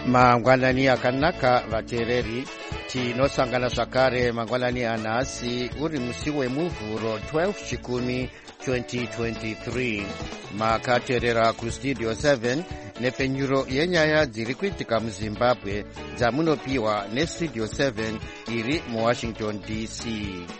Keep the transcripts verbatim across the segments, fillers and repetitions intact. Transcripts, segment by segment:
mangwanani akanaka vateereri, tinosangana zvakare mangwanani anhasi uri musi wemuvhuro twelve chikumi twenty twenty-three. Makateerera kustudio seven nepfenyuro yenyaya dziri kuitika muzimbabwe dzamunopiwa nestudio seven iri muwashington D C.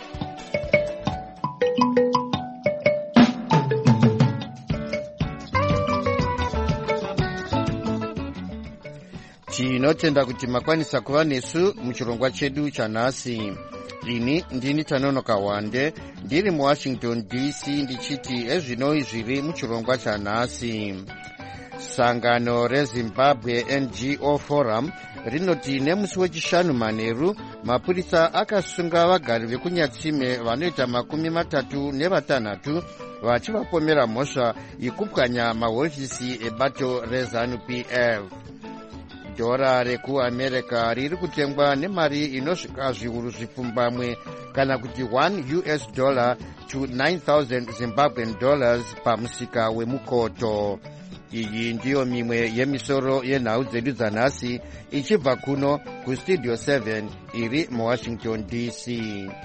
Tinotenda kuti makwanisa kuva nesu muchirongwa chedu chanhasi. Ini ndini Tanonoka Wande ndiri muwashington D C ndichiti ezvinoi zviri muchirongwa chanhasi. Sangano reZimbabwe N G O Forum rinoti nemusi wechishanu manheru mapurisa akasunga vagari vekunyatsime vanoita makumi matatu nevatanhatu vachivapomera mhosva yekupwanya mahofisi ebato reZANU P F. Dhora rekuamerica riri kutengwa nemari inosvika zviuru zvipfumbamwe kana kuti one U S dollar to nine thousand Zimbabwean dollars pamusika wemukoto. Iyi ndiyo mimwe yemisoro yenhau dzedu dzanhasi ichibva kuno kustudio seven iri muwashington D C.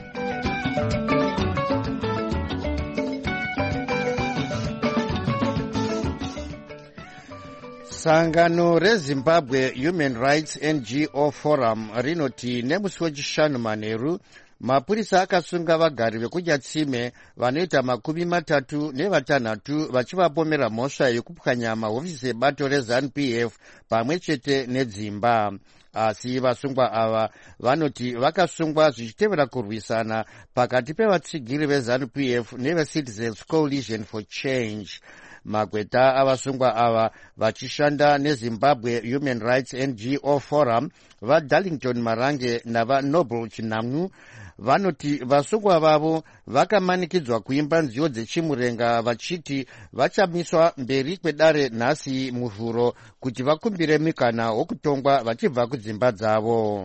Sangano reZimbabwe Human Rights N G O Forum rinoti nemusi wechishanu manheru mapurisa akasunga vagari vekunyatsime vanoita makumi matatu nevatanhatu vachivapomera mhosva yekupwanya mahofisi ebato reZANU P F pamwe chete nedzimba. Asi vasungwa ava vanoti vakasungwa zvichitevera kurwisana pakati pevatsigiri veZANU P F neveCitizens Coalition for Change. Magweta avasungwa ava vachishanda neZimbabwe Human Rights N G O Forum vaDarlington Marange navaNoble Chinamhu vanoti vasungwa vavo vakamanikidzwa kuimba nziyo dzechimurenga vachiti vachamiswa mberi kwedare nhasi muvhuro kuti vakumbire mikana wokutongwa vachibva kudzimba dzavo.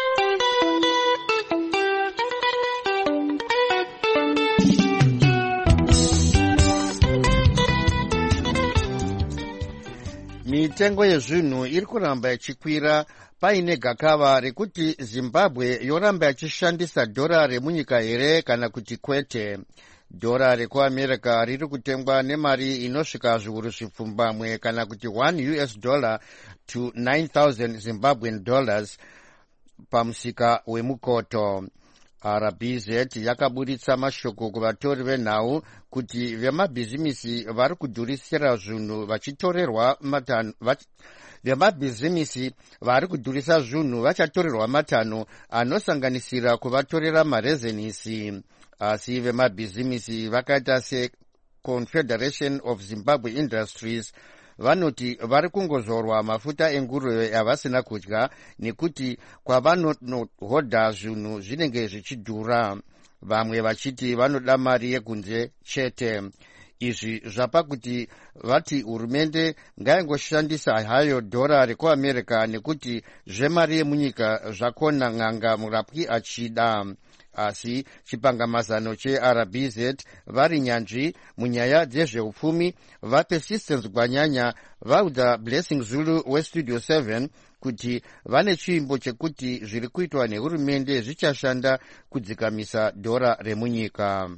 Mitengo yezvinhu iri kuramba ichikwira paine gakava rekuti Zimbabwe yoramba yachishandisa dhora remunyika here kana kuti kwete. Dhora rekuamerica riri kutengwa nemari inosvika zviuru zvipfumbamwe kana kuti one U S dollar to nine thousand Zimbabwean dollars pamusika wemukoto. R B Z yakaburitsa mashoko kuvatori venhau kuti vemabhizimisi vari kudhurisira zvinhu vachitorerwa matanho vach... vemabhizimisi vari kudhurisa zvinhu vachatorerwa matanho anosanganisira kuvatorera marezenisi. Asi vemabhizimisi vakaita seConfederation of Zimbabwe Industries vanoti vari kungozorwa mafuta enguruve avasina kudya nekuti kwavanohodha zvinhu zvinenge zvichidhura. Vamwe vachiti vanoda mari yekunze chete. Izvi zvapa kuti vati hurumende ngaingoshandisa hayo dhora rekuamerica nekuti zvemari yemunyika zvakona n'anga murapwi achida. Asi chipangamazano cheR B Z vari nyanzvi munyaya dzezveupfumi vaPersistence Gwanyanya vaudza Blessing Zulu westudio seven kuti vane chiimbo chekuti zviri kuitwa nehurumende zvichashanda kudzikamisa dhora remunyika.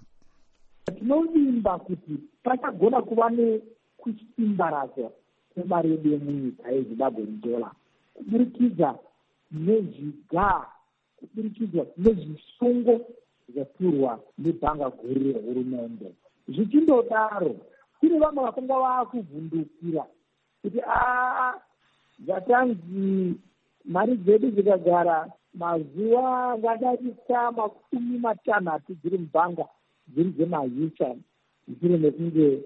Tinovimba kuti pachagona kuva nekusimbaradzwa kwemari yedu yemunyika yeZimbabwean dollar kuburikidza nezvigaa kuburikidza nezvisungo zvaturwa nebhanga guru rehurumende. Zvichindodaro kune vamwe vakanga vaakuvhundukira kuti aa zvatanzi mari dzedu dzikagara mazuva angadarika makumi matanhatu dziri mubhanga dziri dzemahisa dziri nekunge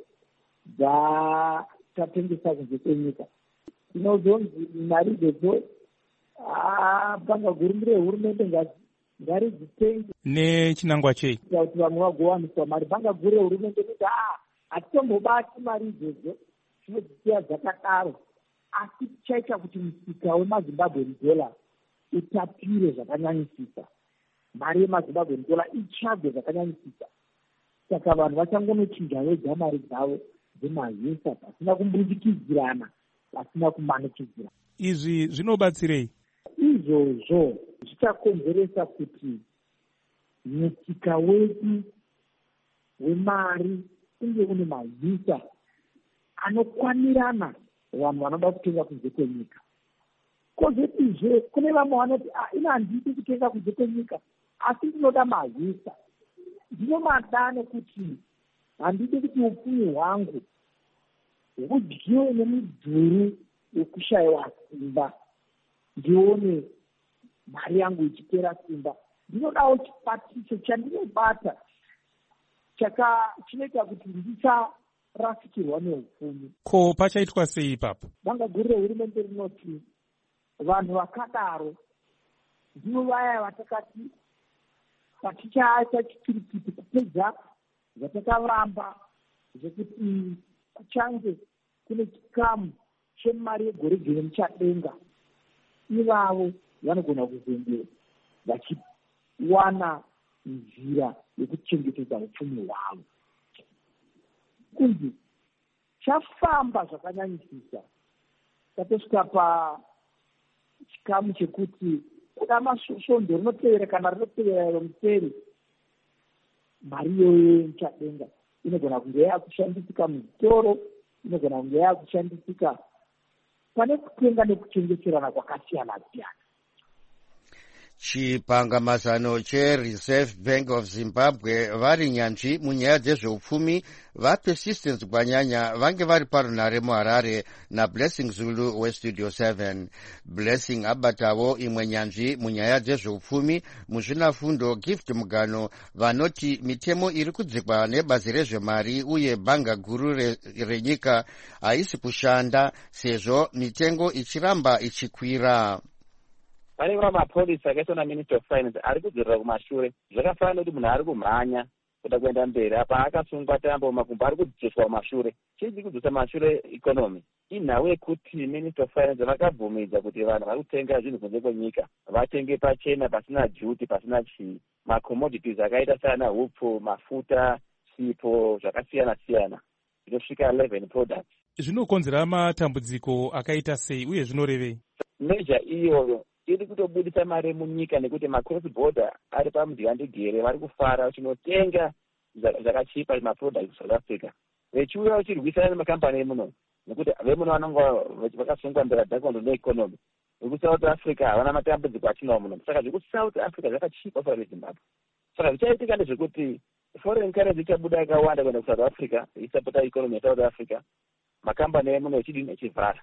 dzatengesa kunze kwenyika. Tinozonzi mari idzodzo bhanga guru rehurumende ngaridzitenge nechinangwa chei kuti vamwe vagowaniswa mari. Bhanga guru rehurumende kuti aa hatitomubati mari idzodzo tinodzisiya dzakadaro, asi tichaita kuti musika wemaZimbabwean dollar utapire zvakanyanyisisa, mari yemaZimbabwean dollar ichabve zvakanyanyisisa. Saka vanhu vachangonochinja vega mari dzavo dzemahisa pasina kumbudikidzirana vasina kumanikidzira. Izvi zvinobatsirei? Izvozvo zvichakonzeresa kuti musika wedu wemari unge une mazita anokwanirana vanhu vanoda kutenga kunze kwenyika. Kozotizve kune vamwe vanoti ina handidi kutenga kunze kwenyika asi ndinoda mazita, ndinomada nekuti handidi kuti upfumi hwangu hudyiwe nemidhuru yekushayiwa simba, ndione mari yangu ichipera simba. Ndinodawo chibatiso chandinobata chinoita kuti ndisarasikirwa neupfumi. Ko pachaitwa sei ipapo? Banga guru rehurumende rinoti vanhu vakadaro ndivo vaya vatakati patichaita chipiripiti kupedza zvatakaramba zvekuti kuchange kune chikamu chemari yegore gere muchadenga, ivavo vanogona kuzenge vachiwana nzira yekuchengetedza upfumi hwavo. Kunzi chafamba zvakanyanyisisa, tatosvika pachikamu chekuti kuda masvondo rinotevera kana rinotevera iro museri, mari iyoyo muchadenga inogona kunge yakushandisika muzvitoro, inogona kunge yakushandisika pane kutenga nekuchengeterana kwakasiyana siyana. Chipangamazano cheReserve Bank of Zimbabwe vari nyanzvi munyaya dzezveupfumi vaPersistence Gwanyanya vange vari parunhare muHarare naBlessing Zulu weStudio seven. Blessing abatavo imwe nyanzvi munyaya dzezveupfumi muzvinafundo Gift Mugano vanoti mitemo iri kudzikwa nebazi rezvemari uye bhanga guru renyika haisi kushanda sezvo mitengo ichiramba ichikwira. Pane mapurisa akaiswa naMinister of Finance ari kudzorera kumashure. Zvakafanana kuti munhu ari kumhanya kuda kuenda mberi, apa akasungwa tambo makumbo ari kudzoswa kumashure. Chii kudzosa mashure economy? Inhau yekuti Minister of Finance vakabvumidza kuti vanhu vari kutenga zvinhu kunze kwenyika vatenge pachena pasina duty pasina chii. Macommodities akaita sana hupfu, mafuta, sipo zvakasiyana siyana zvinosvika eleven products. Zvinokonzera matambudziko akaita sei uye zvinorevei? Measure iyoyo iri kutobudisa mari munyika nekuti macross border ari pamudyandigere vari kufara chinotenga zvakachipa maproducts South Africa vechiuya vachirwisana nemakambani emuno nekuti vemuno vanonga vakasungwa mbera dhakondo neeconomy. VekuSouth Africa havana matambudziko atinawo muno, saka zvekuSouth Africa zvakachipa fara reZimbabwe. Saka zvichaitika ndezvekuti foreign currency ichabuda yakawanda kuenda kuSouth Africa isapota economy yeSouth Africa, makambani emuno echidini echivhara.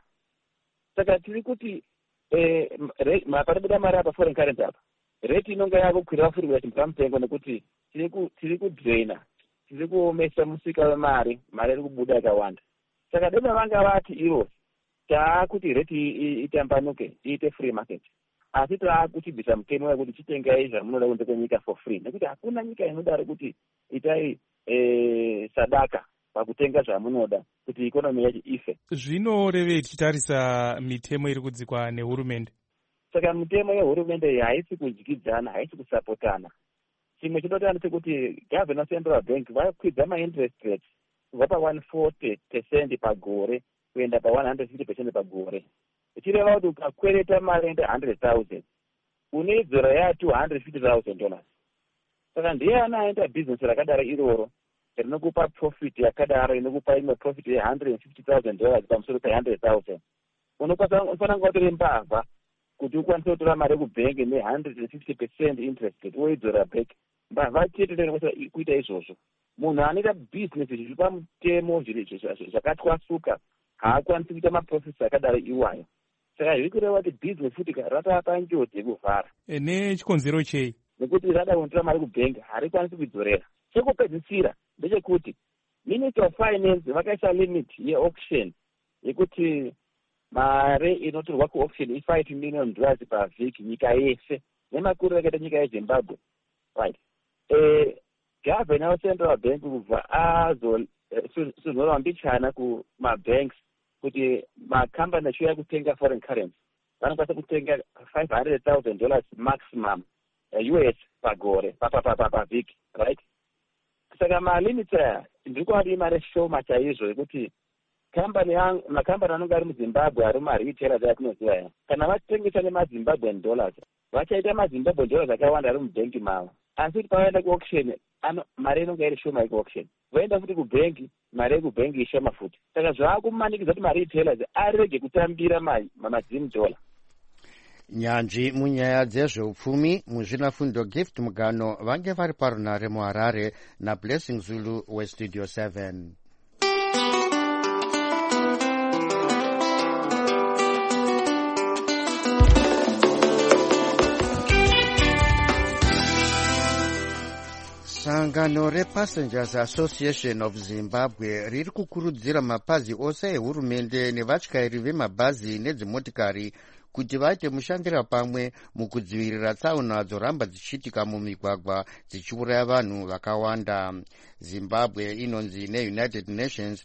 Saka tiri kuti Eh, panobuda mari apa foreign currency apa rate inonga yakukwira futi kuita chimutengo nekuti tiri kudhaina, tiri kuomesa musika wemari, mari iri kubuda yakawanda. Saka dema vanga vati ivo taakuti rate itambanuke iite free market, asi taakuchibvisa mutemo wekuti chitengai zvamunoda kunze kwenyika for free, nekuti hakuna nyika inodaro kuti itai eh, sadaka pakutenga zvamunoda kuti ikonomi yacho ife. Zvinorevei tichitarisa mitemo iri kudzikwa nehurumende? Saka mitemo yehurumende haisi kudyidzana, haisi kusapotana. Chimwe chinotana chekuti Governor Central Bank vakwidza ma-interest rates kubva pa-one forty percent pagore kuenda pa-one hundred fifty percent pagore. Ichireva kuti ukakwereta mari ende one hundred thousand une dzora ya two hundred fifty thousand dollars. Saka ndiye anaenda business rakadaro iroro rinokupa profit yakadaro, inokupa imwe profit ye one hundred fifty thousand dollars pamusoro pe one hundred thousand. Unokwanisa unofana kungatori mbavha kuti ukwanise kutora mari kubhengi ne one hundred fifty percent interest rate woidzora back. Mbavha chete ndinokwanisa kuita izvozvo. Munhu anoita business zviri pamutemo zvakatwasuka haakwanisi kuita maprofits akadaro iwayo. Saka zviri kureva kuti business futi ratava panjodzi yekuvhara. Nechikonzero chei? Nekuti rada kunotora mari kubhengi harikwanisi kuidzorera. Chekupedzisira ndechekuti Minister of Finance vakaisa limit yeauction yekuti mari inotorwa kuauction i five million dollars pavhiki nyika yese nemakuru akaita nyika yeZimbabwe, right? Eh, Governor weCentral Bank kubva azosunhura mbichana kumabanks kuti makambani achiuya kutenga foreign currency vanokwanisa kutenga five hundred thousand dollars maximum U S pagore pavhiki, right? Saka malimits aya ndiri kuva iri mari shoma chaizvo yekuti kambani makambani anonge ari muzimbabwe ari maretailers atinoziva ya kana vatengesa nemazimbabwean dollars vachaita mazimbabwean dollars akawanda ari mubhengi mavo, asi kuti pavaenda kuauction mari inonge iri shoma ikuauction, vaenda futi kubhengi mari yekubhengi ishoma futi. Saka zvaakumanikidza kuti maretailers arege kutambira mamazim dollar. Nyanzvi munyaya dzezveupfumi muzvinafundo Gift Mugano vange vari parunare muHarare naBlessing Zulu weStudio seven. Sangano rePassengers Association of Zimbabwe riri kukurudzira mapazi ose ehurumende nevatyairi vemabhazi nedzimotikari kuti vaite mushandira pamwe mukudzivirira tsaona dzoramba dzichiitika mumigwagwa dzichiuraya vanhu vakawanda. Zimbabwe inonzi neUnited Nations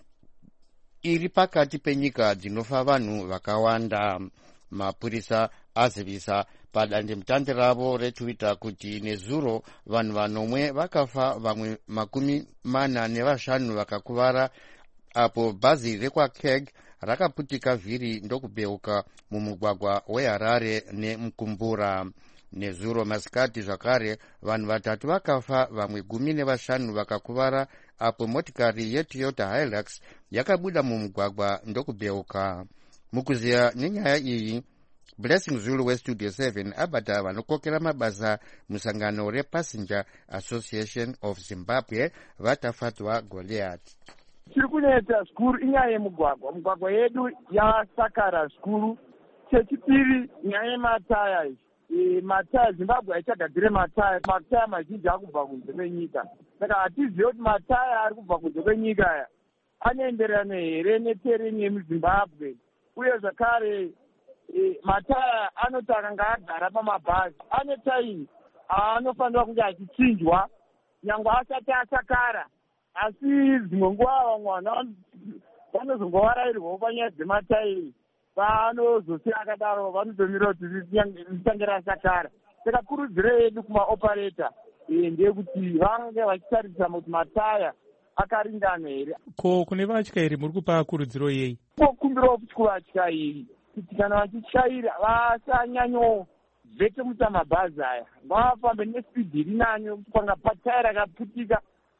iri pakati penyika dzinofa vanhu vakawanda. Mapurisa azivisa padandemutande ravo retwitter kuti nezuro vanhu vanomwe vakafa, vamwe makumi mana nevashanu vakakuvara apo bhazi rekwaKeg rakaputika vhiri ndokubeuka mumugwagwa weHarare neMukumbura. Nezuro masikati zvakare vanhu vatatu vakafa, vamwe gumi nevashanu vakakuvara apo motikari yeToyota Hilux yakabuda mumugwagwa ndokubeuka. Mukuziya nenyaya iyi, Blessing Zulu weStudio seven abata vanokokera mabasa musangano rePassenger Association of Zimbabwe vatafadzwa Goliath. Tiri kunetsa zvikuru inyaya yemugwagwa. Mugwagwa yedu yasakara zvikuru. Chechipiri nyaya yemataya. E, mataya Zimbabwe haichagadzire mataya. Mataya mazhinji akubva kunze kwenyika. Saka hatizivi kuti mataya ari kubva kunze kwenyika aya anoenderana here netereni yemuZimbabwe, uye zvakare e, mataya anoti akanga agara pamabhazi ane taimi anofanira kunge achichinjwa nyangwe asati asakara. Asi dzimwe nguva vamwe vanhu vanozongovarairwawo panyaya dzematairi, vanozosiya akadaro vanotomira kuti richange rasakara. Saka kurudziro yedu kumaopareta ndeyekuti vange vachitarisa kuti mataya akaringana here. Ko kune vatyairi muri kupa kurudziro yei? Kokumbirawo kuti kuvatyairi kuti kana vachityaira vasanyanyo vhete mabhazi aya, ngavafambe nespidi iri nani, kuti kwanga pataya rakaputika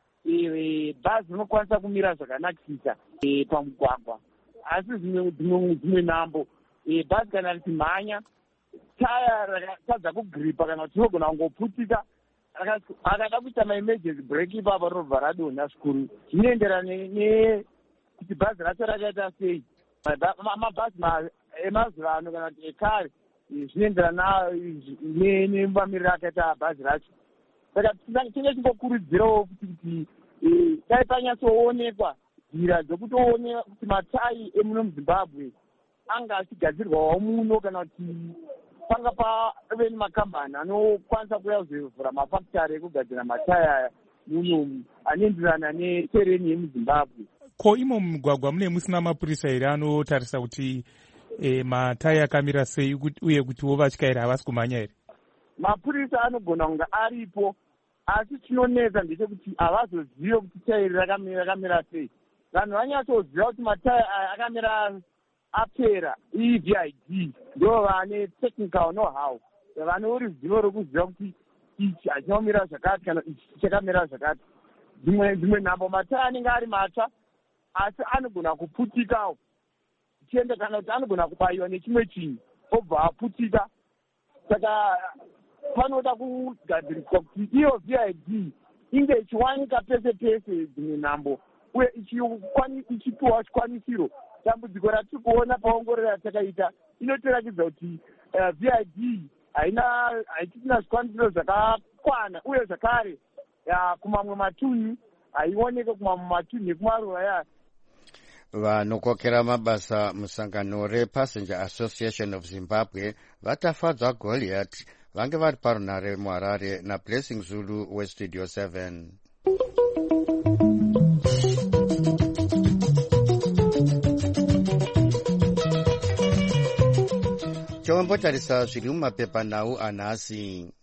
bhazi rinokwanisa kumira zvakanakisisa pamugwagwa. Asi dzimwe nambo bhazi kana richimhanya taya rakatadza kugripa kana kuti rinogona kungoputika, akada kuita maemergency break ipapo rinobva radonha zvikuru. Zvinoenderana nekuti bhazi racho rakaita sei. Mabhazi emazuva ano kana kuti ekare zvinoenderana nemamiriro akaita bhazi racho. Saka tinenge tingokurudzirawo kuti dai panyatsoonekwa nzira dzokutooneka kuti matai emuno muZimbabwe anga achigadzirwawo muno, kana kuti panga pave nemakambani anokwanisa kuuya kuzovhura mafakitari ekugadzira mataya aya muno anoenderana netereni yemuZimbabwe. Ko imo mumugwagwa mune musina mapurisa here anotarisa kuti e, mataya akamira sei, uye kutiwo vatyairi havasi kumhanya here? Mapurisa anogona kunge aripo, asi chinonetsa ndechekuti havazozive kuti tairi rakamira sei. Vanhu vanyatsoziva kuti mataya aya akamira apera E V I D, ndo vane technical know-how, vane ruzivo rekuziva kuti ichi hachinomira zvakati kana ichi chakamira zvakati. Dzimwe nhambo mataya anenge ari matsva, asi anogona kuputikawo chiende, kana kuti anogona kubayiwa nechimwe chinhu obva aputika. Saka panoda kugadziriswa kuti iyo V I D inge ichiwanika pese pese dzimwe nhambo, uye ichipiwa chikwanisiro. Dambudziko ratiri kuona paongororo yatakaita inotiratidza kuti V I D haitina zvikwanisiro zvakakwana, uye zvakare kumamwe matunhu haioneke kumamwe matunhu ekumaruva yayo. Vanokokera mabasa musangano rePassenger Association of Zimbabwe vatafadzwa Goliath vange vari parunare muHarare naBlessing Zulu weStudio seven. Chombotarisa zviri mumapepanhau anhasi.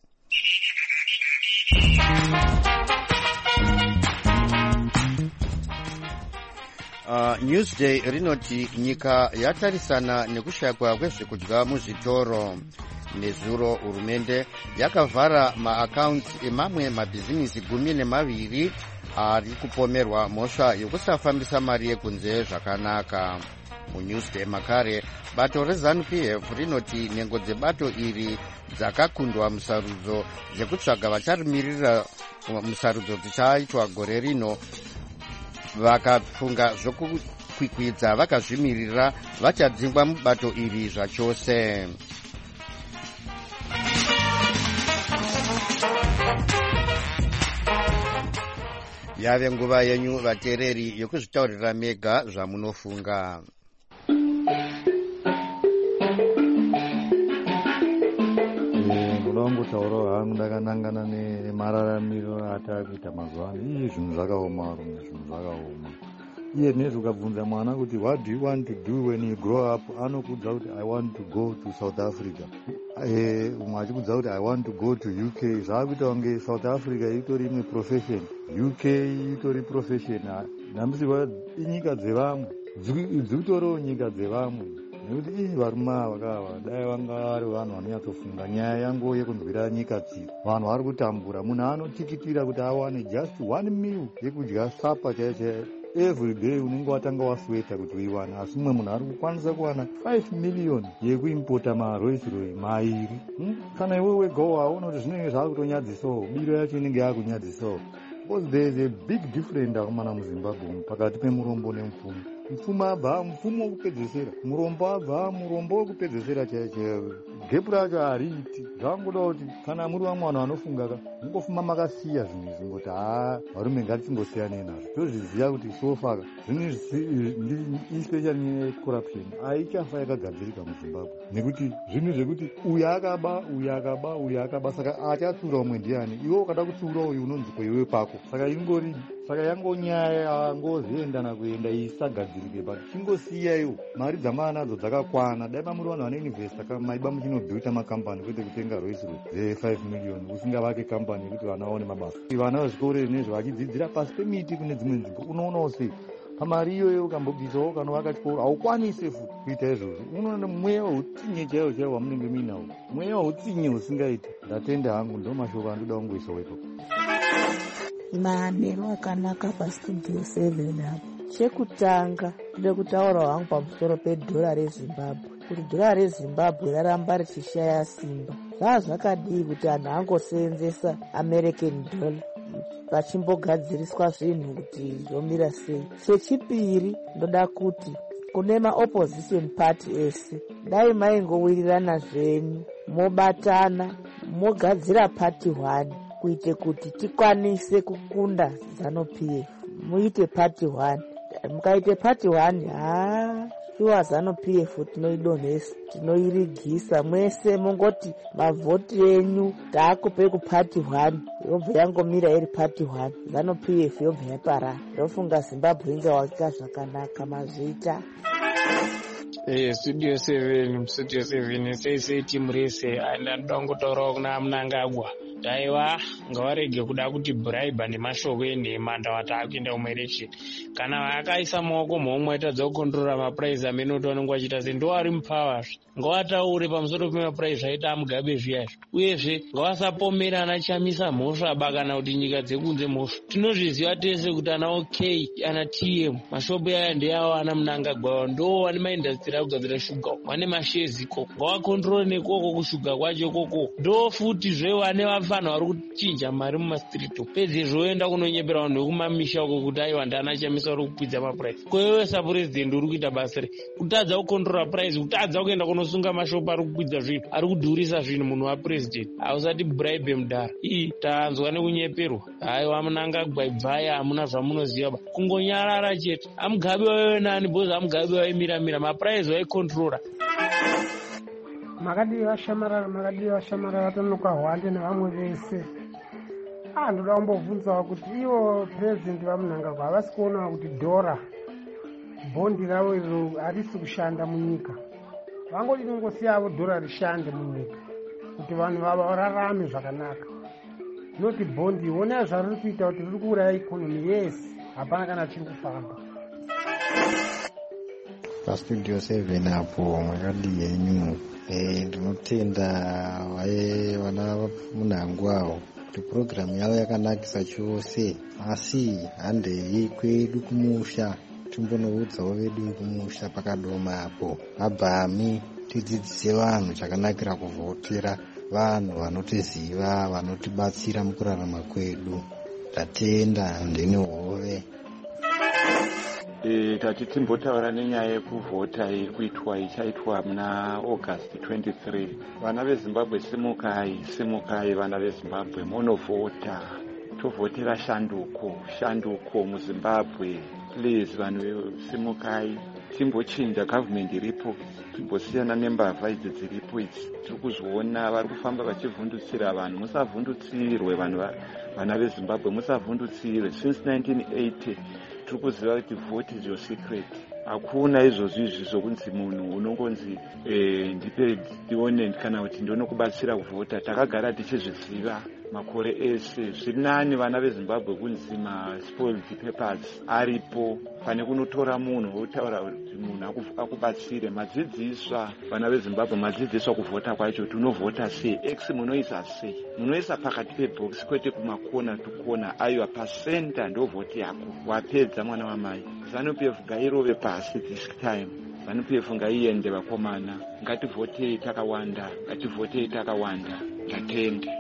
Uh, Newsday rinoti nyika yatarisana nekushayikwa kwezvekudya muzvitoro. Nezuro hurumende yakavhara maakaunti emamwe mabhizinisi gumi nemaviri ari kupomerwa mhosva yokusafambisa mari yekunze zvakanaka. MuNewsday makare bato reZANU-P F rinoti nhengo dzebato iri dzakakundwa musarudzo dzekutsvaga vacharimirira musarudzo dzichaitwa gore rino. Vakafunga zvokukwikwidza vakazvimirira vachadzingwa mubato iri zvachose. Yave nguva yenyu vateereri yokuzvitaurira mega zvamunofunga. Ndoda kungotaurawo hangu ndakanangana nemararamiro atakuita mazuva ano. Iye zvinhu zvakaoma rume, zvinhu zvakaoma. Iye nezve ukabvunza mwana kuti what do you want to do when you grow up, anokudza kuti I want to go to South Africa. Eh, umwe achikudza kuti I want to go to U K. Zvakuita kunge South Africa itori imwe profession, U K itori profession. Nhambisirwa inyika dzevamwe, dzikutoriwo nyika dzevamwe. Nekuti ii varume vakava dai vanga vari vanhu vanonyatsofunga nyaya yangu yekunzwira nyika tsiri. Vanhu vari kutambura, munhu anotikitira kuti awane just one meal yekudya sapa chaiyo chaiyo every day unenge watanga wasweta kuti uiwane, asi mumwe munhu ari kukwanisa kuwana five million yekuimpota maRolls Royce mairi. Hmm? Kana iwe wega waona kuti zvinenge zvava kutonyadzisawo, biro yacho inenge yakunyadzisawo. Because there is a big difference akomana muZimbabwe pakati pemurombo nemupfumi. Mupfumi abva mupfumi wokupedzesera, murombo abva murombo wokupedzesera chaiyo chaiyo. Gepu racho hariiti. Zvangoda kuti kana muri vamwe vanhu vanofunga ka mungofuma makasiya zvinhu izvi ngoti haa varume ngatichingosiyanei nazvo. Tozviziva kuti sofaka zvinhu especially nyaya yecorruption haichafa yakagadzirika muZimbabwe, nekuti zvinhu zvekuti uyu akaba uyu akaba uyu akaba, saka achatsura umwe ndiani. Iwe ukada kutsura uyu unonzi kweiwe pako. Saka ingori saka yangonyaya yangoziendana kuenda isagadzirike, but chingosiyaiwo mari dzamanadzo dzakakwana. Dai pamuri vanhu vanoinvesta maiba muchinobhiuta makambani kwete kutenga Rolls Royce ze-five million usingavake kambani yekuti vana vaone mabasa. Vana vezvikoro nezvo vachidzidzira pasi pemiti kune dzimwe nzvimbo unoonawo sei pamari iyoyo ukambobvisawo kanovaka chikoro haukwanise futi kuita izvozvo. Unoona mweya weutsinye chaiwo chaiwo wamunenge muinawo, mweya weutsinye usingaiti. Ndatenda hangu ndo mashoko andoda kungoisawo ipapo. Maneno akanaka pastudio seven apo. Chekutanga ndode kutaura hangu pamusoro pedhora reZimbabwe, kuti dhora reZimbabwe raramba richishaya simba. Zvaa zvakadii kuti anhu angoseenzesa American dollar vachimbogadziriswa zvinhu kuti zvomira sei. Chechipiri ndoda kuti kune maopposition party ese dai maingowirirana zvenyu mobatana mogadzira party one kuite kuti tikwanise kukunda ZANU-P F. Muite party one. Mukaite party one, haa shuwa ZANU-P F tinoidonhesa, tinoirigisa. Mwese mungoti mavhoti enyu taakupe kuparty one, yobva yangomira iri party one. ZANU-P F yobva yaparara. Ndofunga Zimbabwe inga waka zvakanaka mazvita. Eh, studio seven, studio seven, sei sei timu rese, ndanoda kungotaurawo kuna Mnangagwa. Daiwa ngavarege kuda kuti bribe nemashoko enhema ndawata akuenda kumaelection. Kana vakaisa maoko momwe atadza kukontrora maprize amene utoonengwa achita se ndo ari mupower. Ngawataure pamusoro pemaprize aita Mugabe zviyazvo. Uyezve ngawasapomera anachamisa mhosva bakana kuti nyika dzekunze mhosva. Tinozviziva tese kuti ana OK ana T M mashopu aya ndeyawo ana Mnangagwa ndo vane maindastry akugadzira shuga, vane mashezi ikoko. Ngawakontrole nekoko kushuga kwacho koko. Ndo futi zve vane vanhu vari kuchinja mari mumastrito. Pedze zvoenda kunonyepera vanhu vekumamisha uko kuti aiwa ndana chamisa uri kukwidza maprice. Kwewe sapurezidendi uri kuita basa re kutadza kukontrora price, kutadza kuenda kunosunga mashopu ari kukwidza zvinhu, ari kudhurisa zvinhu. Munhu wapurezidendi hausati bribe mudhara ii tanzwa nekunyeperwa. Haiwa Mnangagwa ibvaya, hamuna zvamunoziva ba kungonyarara chete. Amugabe wewe nani bozi, amugabe waimiramira maprice waikontrora. Makadi vashamarara makadi vashamarara tonoka hwande nevamwe vese. Ah, ndoda kumbobvunzawo kuti ivo president vaMnangagwa havasi kuona kuti dhora bhondi ravo iro harisi kushanda munyika. Vangoti nongosiyavo dhora rishande munyika kuti vanhu vararame zvakanaka. Noti bhondi wona zvariri kuita kuti riri kuuraya ikonomi yese, hapana kana chiri kufamba. pastudio seven apo mwakadi yenyu. Eh, ndinotenda vaye vana munhangu avo kuti purogiramu yavo yakanakisa chose, asi handei kwedu kumusha timbonoudzawo vedu kumusha pakadoma apo abhami tidzidzise vanhu chakanakira kuvhotera vanhu vanotiziva vanotibatsira mukurarama kwedu. Tatenda ndini hove. E, tati timbotaura nenyaya yekuvhota iri kuitwa ichaitwa muna August twenty-three. Vana veZimbabwe simukai, simukai vana veZimbabwe munovhota. Tovhotera shanduko, shanduko muZimbabwe. Please vanhu simukai. Timbochinja government iripo. Timbosiyana nembavha idzi dziripo idzi. Tiri kuzviona vari kufamba vachivhundutsira vanhu. Musavhundutsirwe vanhu vana veZimbabwe, musavhundutsirwe. Since nineteen eighty tiri kuziva kuti vote is your secret. Hakuna izvozvo izvi zvokunzi munhu unongonzi eh, ndipe ndione kana kuti ndinokubatsira kuvhota. Takagara tichizviziva makore ese. Zviri nani vana veZimbabwe kunzi ma-spoiled papers aripo, pane kunotora munhu wotaura kuti munhu akubatsire. Madzidziswa vana veZimbabwe, madzidziswa kuvhota kwacho. Tunovhota sei? X munoisa sei? Munoisa pakati pebhokisi kwete kumakona tukona. Aiwa pasenta ndo vhoti yako. Wapedza mwana wamai. ZANU-P F ngairove pasi this time. ZANU-P F ngaiende vakomana. Ngativhotei takawanda, ngativhotei takawanda. Ngatende.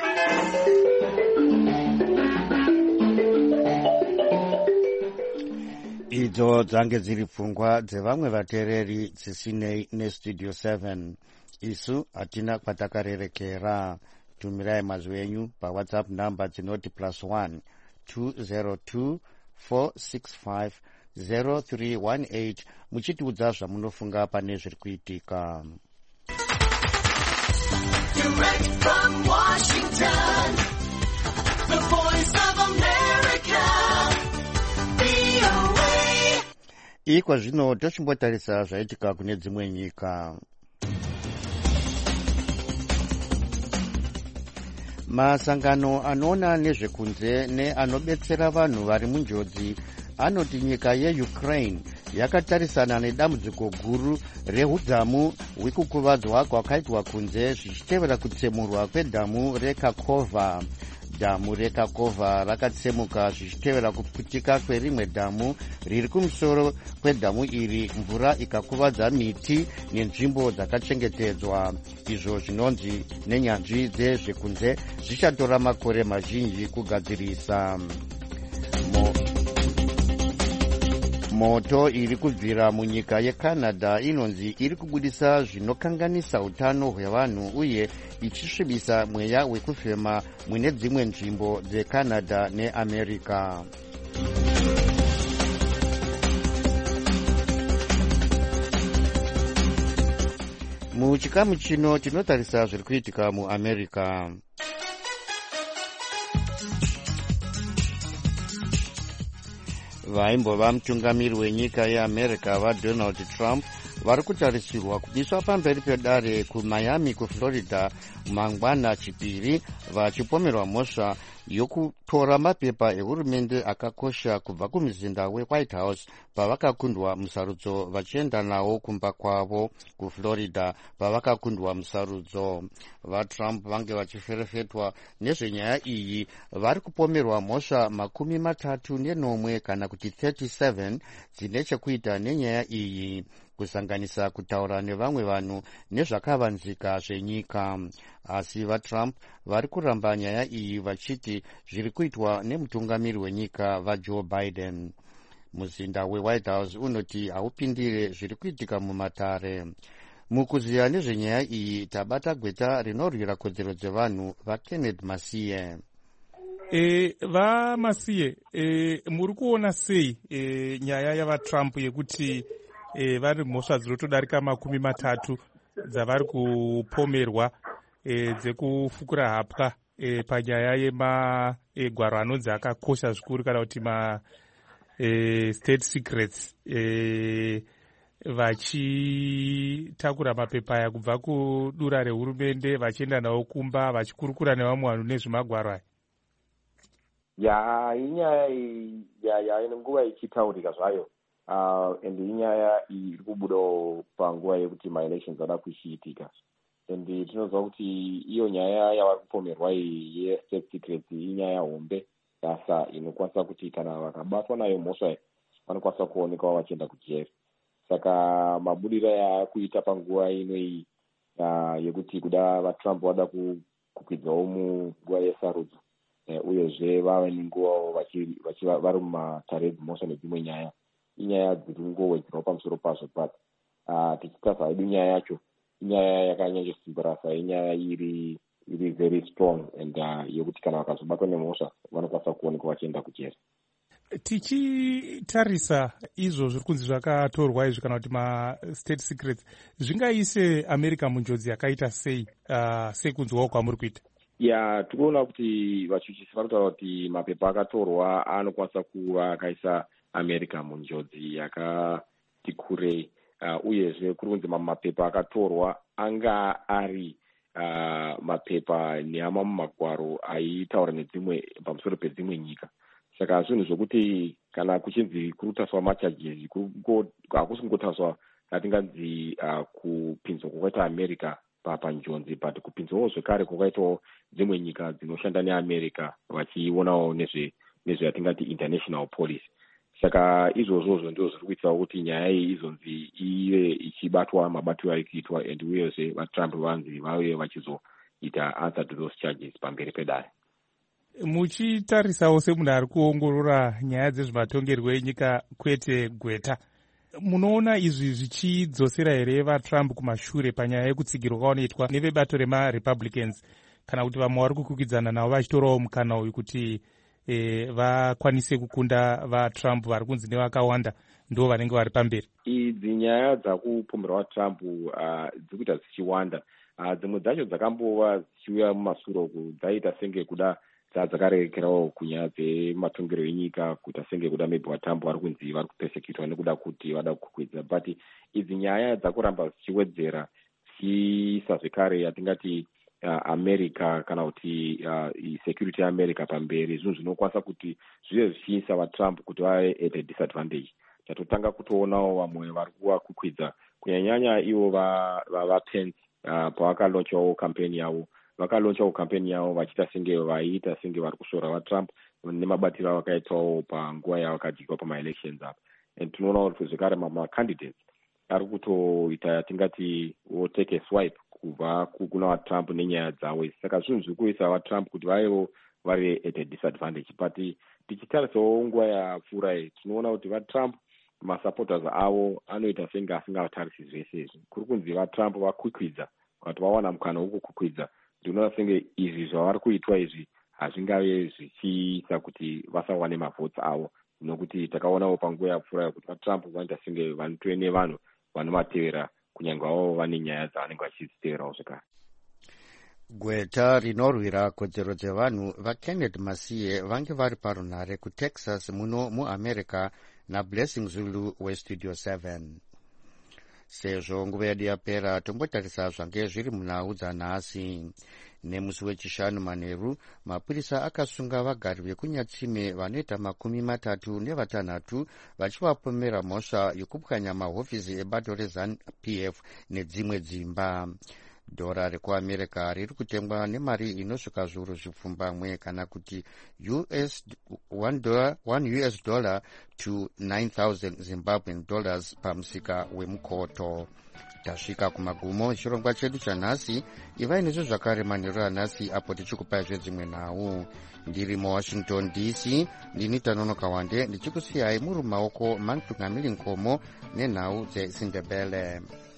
Idzo dzange dziri pfungwa dzevamwe vateereri dzisinei nestudio seven. Isu hatina kwatakarerekera. Tumirai mazwi enyu pawhatsapp number dzinoti plus one two zero two four six five zero three one eight muchitiudza zvamunofunga pane zviri kuitika. Direct from Washington, the voice of America, V O A. Ikwa zvino tochimbotarisa zvaitika kune dzimwe nyika. Masangano anoona nezvekunze neanobetsera vanhu vari munjodzi anoti nyika yeUkraine yakatarisana nedambudziko guru rehudzamu hwekukuvadzwa kwakaitwa kunze zvichitevera kutsemurwa kwedhamu reKakhovka. Dhamu reKakhovka rakatsemuka zvichitevera kuputika kwerimwe dhamu riri kumusoro kwedhamu iri, mvura ikakuvadza miti nenzvimbo dzakachengetedzwa. Izvo zvinonzi nenyanzvi dzezvekunze zvichatora makore mazhinji kugadzirisa. Mo Moto iri kubvira munyika yeCanada inonzi iri kubudisa zvinokanganisa utano hwevanhu uye ichisvibisa mweya wekufema mune dzimwe nzvimbo dzeCanada neAmerica. Muchikamu chino tinotarisa zviri kuitika muAmerica. Vaimbova mutungamiri wenyika yeAmerica vaDonald Trump vari kutarisirwa kubiswa pamberi pedare kuMiami kuFlorida mangwana chipiri vachipomerwa mhosva yokutora mapepa ehurumende akakosha kubva kumuzinda weWhite House pavakakundwa musarudzo vachienda nawo kumba kwavo kuFlorida pavakakundwa musarudzo. VaTrump vange vachiferefetwa nezvenyaya iyi vari kupomerwa mhosva makumi matatu nenomwe kana kuti thirty-seven dzine chekuita nenyaya iyi, kusanganisa kutaura nevamwe vanhu nezvakavanzika zvenyika. Asi vaTrump vari kuramba nyaya iyi vachiti zviri kuitwa nemutungamiri wenyika vaJoe Biden. Muzinda weWhite House unoti haupindire zviri kuitika mumatare. Mukuziya nezvenyaya iyi tabata gweta rinorwira kodzero dzevanhu vaKenneth Masiye. E, vaMasiye, e, muri kuona sei e, nyaya yavaTrump yekuti e, vari mhosva dzinotodarika makumi matatu dzavari kupomerwa e, dzekufukura hapwa e, panyaya yemagwaro e, anonzi akakosha zvikuru kana kuti ma e, state secrets e, vachitakura mapepa aya kubva kudura rehurumende vachienda nawo kumba vachikurukura nevamwe vanhu nezvemagwaro aya. Ya inyaya ya ya nguva ichitaurika zvayo uh, and inyaya iri kubudawo panguva yekuti maelections ada kuchiitika. And tinoziva kuti iyo nyaya yavari kupomerwa iyi ye-state secrets inyaya hombe basa inokwanisa kuti kana vakabatwa nayo mhosva vanokwanisa kuonekwa vachienda kujeri. Saka mabudiro ayakuita panguva ino iyi uh, yekuti kuda vatrump vada kukwidzawo munguva yesarudzo uh, uyezve vave nenguva vari mumatare edzimhosva nedzimwe nyaya, inyaya dziri kungowedzerawo pamusoro pazvo. But uh, tichitarisa hedu nyaya yacho inyaya yakanyanyosimbirasa, inyaya iri iri very strong and uh, yekuti kana vakazobatwa nemhosva vanokwanisa kuonekwa vachienda kujeri. Tichitarisa izvo zviri kunzi zvakatorwa izvi kana kuti ma-state secrets zvingaise America munjodzi yakaita sei uh, sekunzwawo kwamuri kuita? Ya, tikuona kuti vachuchisi vari kutaura kuti mapepa akatorwa anokwanisa kuva akaisa America munjodzi yakati kurei. Uh, uyezve kuri kunzi mapepa akatorwa anga ari uh, mapepa neama mumagwaro aitaura nedzimwe pamusoro pedzimwe nyika. Saka zvinhu zvokuti kana kuchinzi kuri kutariswa macharges hakusi kungotariswa katinganzi uh, kupinzwa kwakaita America panjodzi, but kupinzwawo zvekare kwakaitawo dzimwe nyika dzinoshanda neAmerica vachionawo nezve nezvatingati international policy. Saka izvozvozvo ndizvo zviri kuitirawo kuti nyaya iyi izonzi ive ichibatwa mabatiro ari kuitwa, and uyezve vatrump vanzi vave vachizoita answer to those charges pamberi pedare. Muchitarisawo semunhu ari kuongorora nyaya dzezvematongerwo enyika kwete gweta, munoona izvi zvichidzosera here vatrump kumashure panyaya yekutsigirwa kwavanoitwa nevebato remarepublicans, kana kuti vamwe vari kukwikwidzana navo vachitorawo mukana uyu kuti e, vakwanise kukunda vatrump vari kunzi nevakawanda ndo vanenge vari pamberi? Idzi nyaya dzakupomerwa vatrump uh, dziri kuita dzichiwanda. Uh, dzimwe dzacho dzakambova dzichiuya mumasuro uku dzaita senge kuda dzakarekerawo kunyaya dzematongero enyika kuita senge kuda maybe vatambo vari kunzi vari kupesekitwa nekuda kuti vada kukwidza. But idzi nyaya dzakuramba dzichiwedzera dzichiisa zvekare yatingati uh, America kana kuti uh, security yeAmerica pamberi, zvinhu zvinokwanisa kuti zvive zvichiisa vatrump kuti vave at a disadvantage. Tatotanga kutoonawo vamwe vari kuva kukwidza kunyanyanya ivo vaPence uh, pavakalaunchawo kampeni yavo vakalaunchawo kampeni yavo vachiita senge vaiita senge vari kushora vatrump nemabatiro avakaitawo panguva yavakadikwa pamaelections apa. And tinoona kuti zvekare macandidates ari kutoita yatingati wo take a swipe kubva kuna vatrump nenyaya dzavo. Saka zvinhu zviri kuisa vatrump kuti vavewo vari at a disadvantage. But tichitarisawo nguva yapfuura iyi tinoona kuti vatrump masupporters avo anoita senge asingatarisi zvese izvi. Kuri kunzi vatrump vakwikwidza kuti vawana mukana wokukwikwidza. Ndinoona senge izvi zvavari kuitwa izvi hazvingave zvichiisa kuti vasawane mavhotsi avo, nokuti takaonawo panguva yapfuura kuti vatrump vanoita senge vanotove nevanhu vanovatevera kunyange vavo vane nyaya dzavanenge vachiziteverawo zvekare. Gweta rinorwira kodzero dzevanhu vaKenneth Masiye vange vari parunhare kuTexas muno muAmerica naBlessing Zulu weStudio seven. Sezvo nguva yedu yapera tombotarisa zvange zviri munhau dzanhasi. Nemusi wechishanu manheru mapurisa akasunga vagari vekunyatsime vanoita makumi matatu nevatanhatu vachivapomera mhosva yokupwanya mahofisi ebato reZANU-P F nedzimwe dzimba. Dhora rekuAmerica riri kutengwa nemari inosvika zviuru zvipfumbamwe kana kuti U S one U S dollar to nine thousand Zimbabwean dollars pamusika wemukoto. Tasvika kumagumo chirongwa chedu chanhasi. Ivai nezvo zvakare manheru anhasi apo tichikupai zvedzimwe nhau. Ndiri muWashington D C ndini Tanonoka Wande ndichikusiyai muri mumaoko maNtungamiri Nkomo nenhau dzeSindebele.